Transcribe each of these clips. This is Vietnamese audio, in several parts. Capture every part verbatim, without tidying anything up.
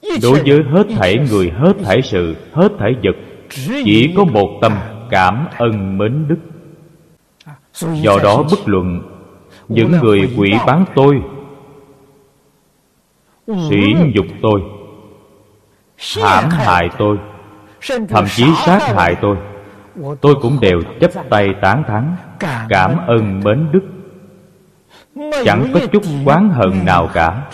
Đối với hết thảy người, hết thảy sự, hết thảy vật, chỉ có một tâm cảm ân mến đức. Do đó bất luận những người quỷ bán tôi, sỉ nhục tôi, hãm hại tôi, thậm chí sát hại tôi, tôi cũng đều chắp tay tán thán, cảm ơn mến đức, chẳng có chút oán hận nào cả.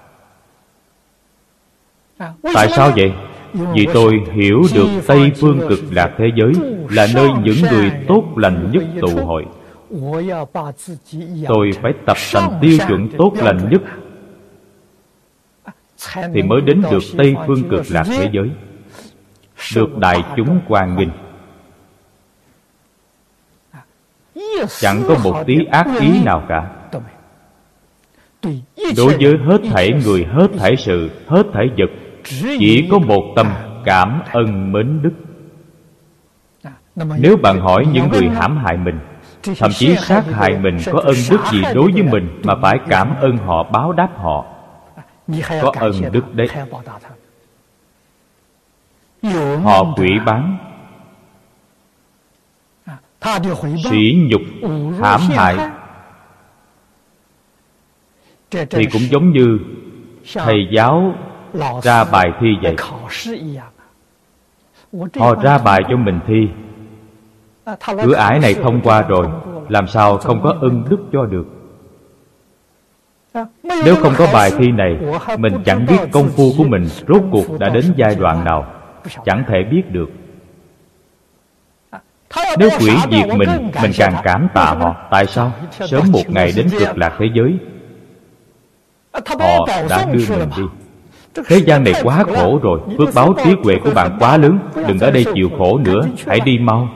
Tại sao vậy? Vì tôi hiểu được Tây Phương Cực Lạc thế giới là nơi những người tốt lành nhất tụ hội. Tôi phải tập thành tiêu chuẩn tốt lành nhất thì mới đến được Tây Phương Cực Lạc thế giới, được đại chúng hoan nghênh. Chẳng có một tí ác ý nào cả. Đối với hết thảy người, hết thảy sự, hết thảy vật, chỉ có một tâm cảm ân mến đức. Nếu bạn hỏi những người hãm hại mình, thậm chí sát hại mình, có ân đức gì đối với mình mà phải cảm ơn họ, báo đáp họ? Có ân đức đấy. Họ quỷ bán, sỉ nhục, hãm hại thì cũng giống như thầy giáo ra bài thi vậy. Họ ra bài cho mình thi, cửa ải này thông qua rồi, làm sao không có ân đức cho được? Nếu không có bài thi này, mình chẳng biết công phu của mình rốt cuộc đã đến giai đoạn nào, chẳng thể biết được. Nếu quỷ diệt mình, mình càng cảm tạ họ. Tại sao? Sớm một ngày đến Cực Lạc thế giới, họ đã đưa mình đi. Thế gian này quá khổ rồi, phước báo trí huệ của bạn quá lớn, đừng ở đây chịu khổ nữa, hãy đi mau.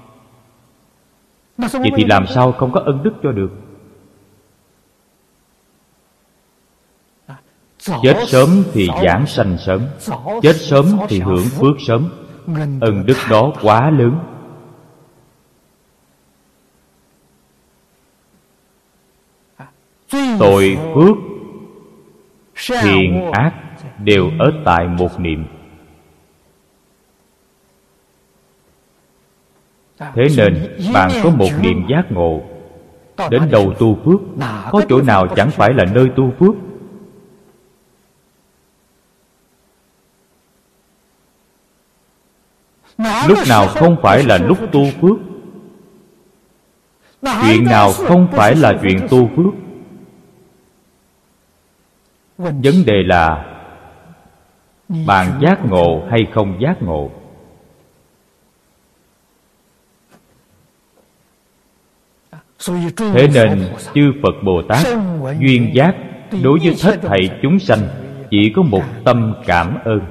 Vậy thì làm sao không có ân đức cho được? Chết sớm thì giảng sanh sớm, chết sớm thì hưởng phước sớm. Ân đức đó quá lớn. Tội phước, thiện ác đều ở tại một niệm. Thế nên bạn có một niệm giác ngộ, đến đầu tu phước, có chỗ nào chẳng phải là nơi tu phước? Lúc nào không phải là lúc tu phước? Chuyện nào không phải là chuyện tu phước? Vấn đề là bạn giác ngộ hay không giác ngộ. Thế nên chư Phật Bồ Tát duyên giác đối với hết thảy chúng sanh chỉ có một tâm cảm ơn.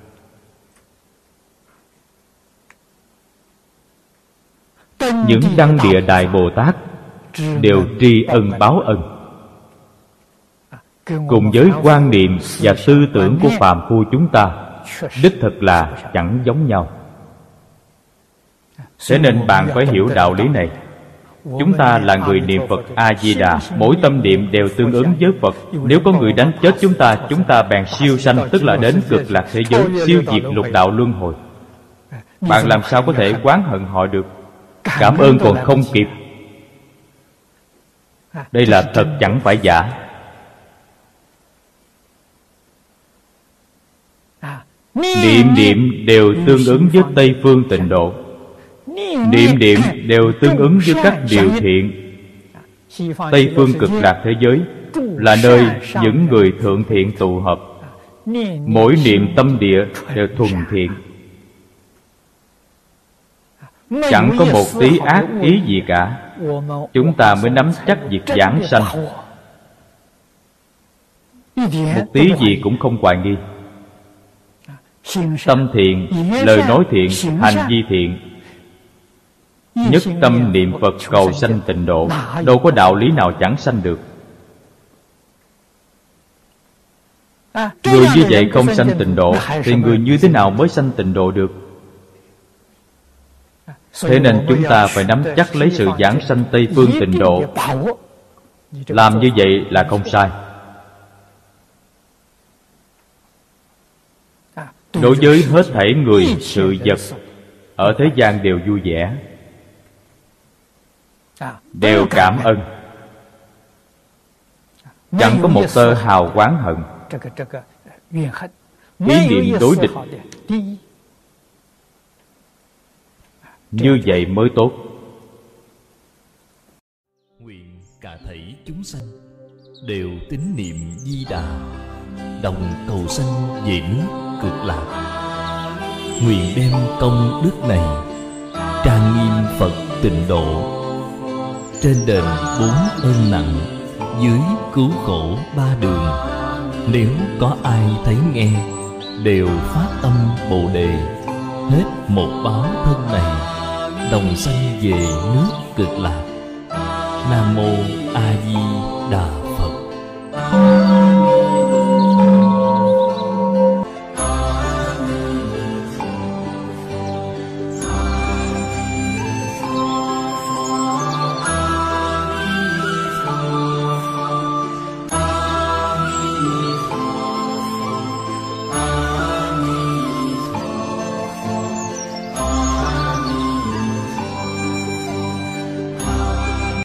Những đăng địa Đại Bồ Tát đều tri ân báo ân. Cùng với quan niệm và tư tưởng của phàm phu chúng ta đích thực là chẳng giống nhau. Thế nên bạn phải hiểu đạo lý này. Chúng ta là người niệm Phật A-di-đà, mỗi tâm niệm đều tương ứng với Phật. Nếu có người đánh chết chúng ta, chúng ta bèn siêu sanh, tức là đến Cực Lạc thế giới, siêu diệt lục đạo luân hồi. Bạn làm sao có thể oán hận họ được? Cảm ơn còn không kịp. Đây là thật chẳng phải giả. Niệm niệm đều tương ứng với Tây Phương Tịnh Độ. Niệm niệm đều tương ứng với các điều thiện. Tây Phương Cực Lạc thế giới là nơi những người thượng thiện tụ hợp. Mỗi niệm tâm địa đều thuần thiện, chẳng có một tí ác ý gì cả. Chúng ta mới nắm chắc việc giảng sanh, một tí gì cũng không hoài nghi. Tâm thiện, lời nói thiện, hành vi thiện, nhất tâm niệm Phật cầu sanh tịnh độ, đâu có đạo lý nào chẳng sanh được. Người như vậy không sanh tịnh độ thì người như thế nào mới sanh tịnh độ được? Thế nên chúng ta phải nắm chắc lấy sự giảng sanh Tây Phương Tịnh Độ. Làm như vậy là không sai. Đối với hết thảy người, sự vật ở thế gian đều vui vẻ, đều cảm ơn, chẳng có một tơ hào oán hận. Ý niệm đối địch như vậy mới tốt. Nguyện cả thảy chúng sanh đều tín niệm Di Đà, đồng cầu sanh về nước Cực Lạc. Nguyện đem công đức này trang nghiêm Phật Tịnh Độ, trên đền bốn ơn nặng, dưới cứu khổ ba đường. Nếu có ai thấy nghe, đều phát tâm Bồ Đề, hết một báo thân này, đồng sanh về nước Cực Lạc. Nam mô A Di Đà Phật.